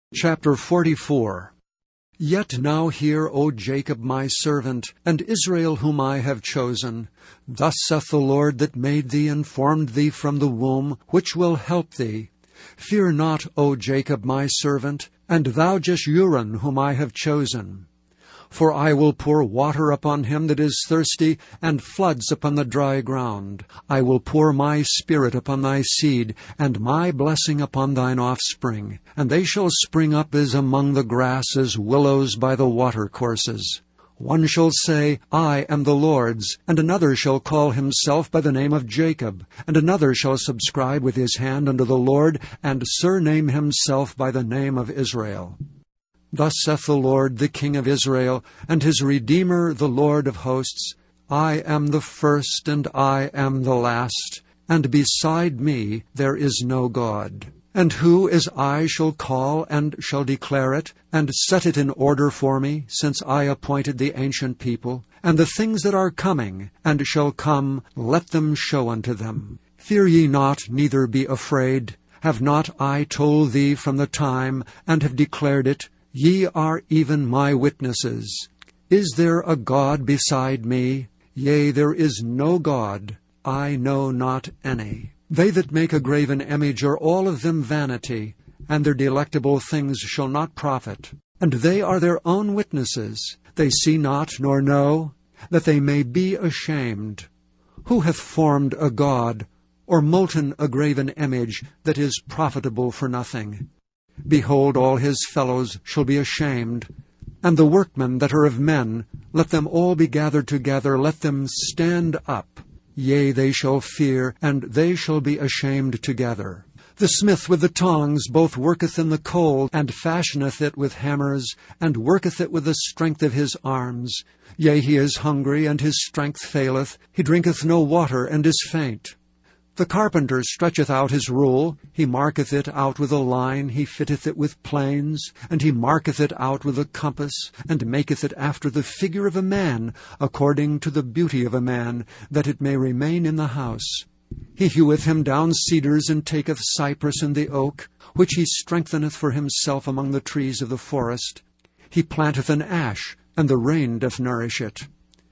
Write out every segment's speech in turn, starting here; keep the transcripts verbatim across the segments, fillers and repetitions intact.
Chapter forty-four. Yet now hear, O Jacob my servant, and Israel whom I have chosen. Thus saith the Lord that made thee and formed thee from the womb, which will help thee. Fear not, O Jacob my servant, and thou Jeshurun whom I have chosen. For I will pour water upon him that is thirsty, and floods upon the dry ground. I will pour my spirit upon thy seed, and my blessing upon thine offspring. And they shall spring up as among the grass, as willows by the watercourses. One shall say, I am the Lord's, and another shall call himself by the name of Jacob, and another shall subscribe with his hand unto the Lord, and surname himself by the name of Israel. Thus saith the Lord, the King of Israel, and his Redeemer, the Lord of hosts, I am the first, and I am the last, and beside me there is no God. And who as I shall call and shall declare it, and set it in order for me, since I appointed the ancient people, and the things that are coming, and shall come, let them show unto them. Fear ye not, neither be afraid. Have not I told thee from the time, and have declared it? Ye are even my witnesses. Is there a God beside me? Yea, there is no God. I know not any. They that make a graven image are all of them vanity, and their delectable things shall not profit. And they are their own witnesses. They see not nor know, that they may be ashamed. Who hath formed a God, or molten a graven image that is profitable for nothing? Behold, all his fellows shall be ashamed. And the workmen that are of men, let them all be gathered together, let them stand up. Yea, they shall fear, and they shall be ashamed together. The smith with the tongs both worketh in the coal, and fashioneth it with hammers, and worketh it with the strength of his arms. Yea, he is hungry, and his strength faileth. He drinketh no water, and is faint. The carpenter stretcheth out his rule, he marketh it out with a line, he fitteth it with planes, and he marketh it out with a compass, and maketh it after the figure of a man, according to the beauty of a man, that it may remain in the house. He heweth him down cedars, and taketh cypress and the oak, which he strengtheneth for himself among the trees of the forest. He planteth an ash, and the rain doth nourish it.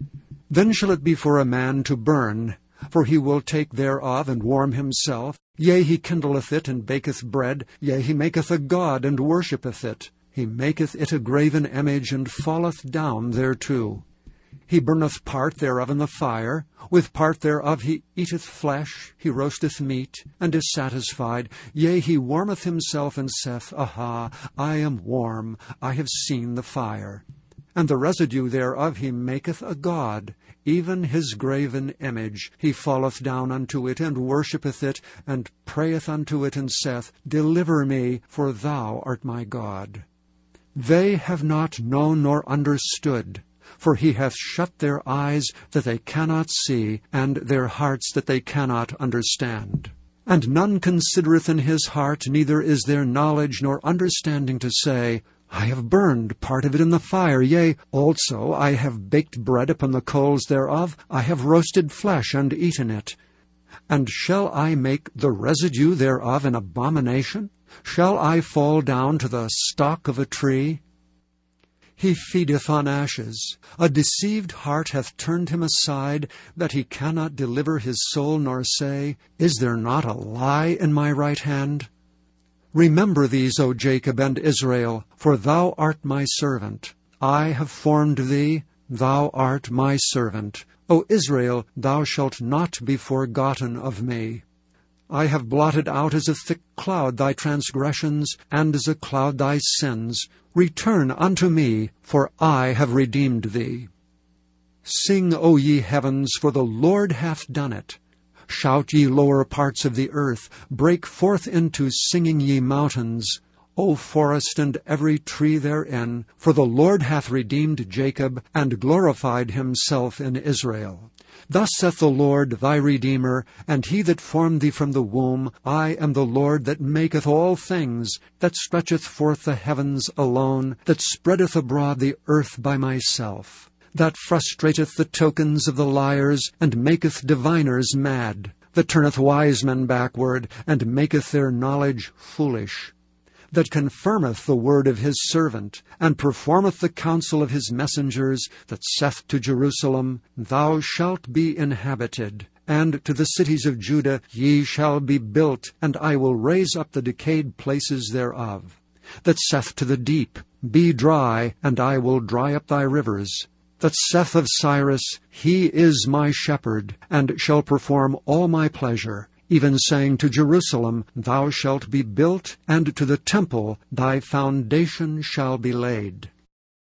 Then shall it be for a man to burn, for he will take thereof and warm himself. Yea, he kindleth it, and baketh bread. Yea, he maketh a god, and worshippeth it. He maketh it a graven image, and falleth down thereto. He burneth part thereof in the fire. With part thereof he eateth flesh. He roasteth meat, and is satisfied. Yea, he warmeth himself, and saith, Aha, I am warm, I have seen the fire. And the residue thereof he maketh a god, even his graven image. He falleth down unto it, and worshippeth it, and prayeth unto it, and saith, Deliver me, for thou art my God. They have not known nor understood, for he hath shut their eyes that they cannot see, and their hearts that they cannot understand. And none considereth in his heart, neither is there knowledge nor understanding to say, I have burned part of it in the fire, yea, also I have baked bread upon the coals thereof, I have roasted flesh and eaten it. And shall I make the residue thereof an abomination? Shall I fall down to the stock of a tree? He feedeth on ashes. A deceived heart hath turned him aside, that he cannot deliver his soul, nor say, Is there not a lie in my right hand? Remember these, O Jacob and Israel, for thou art my servant. I have formed thee, thou art my servant. O Israel, thou shalt not be forgotten of me. I have blotted out as a thick cloud thy transgressions, and as a cloud thy sins. Return unto me, for I have redeemed thee. Sing, O ye heavens, for the Lord hath done it. Shout, ye lower parts of the earth, break forth into singing, ye mountains, O forest and every tree therein, for the Lord hath redeemed Jacob, and glorified himself in Israel. Thus saith the Lord thy Redeemer, and he that formed thee from the womb, I am the Lord that maketh all things, that stretcheth forth the heavens alone, that spreadeth abroad the earth by myself, that frustrateth the tokens of the liars, and maketh diviners mad, that turneth wise men backward, and maketh their knowledge foolish, that confirmeth the word of his servant, and performeth the counsel of his messengers, that saith to Jerusalem, Thou shalt be inhabited, and to the cities of Judah, Ye shall be built, and I will raise up the decayed places thereof. That saith to the deep, Be dry, and I will dry up thy rivers. That saith of Cyrus, He is my shepherd, and shall perform all my pleasure, even saying to Jerusalem, Thou shalt be built, and to the temple thy foundation shall be laid.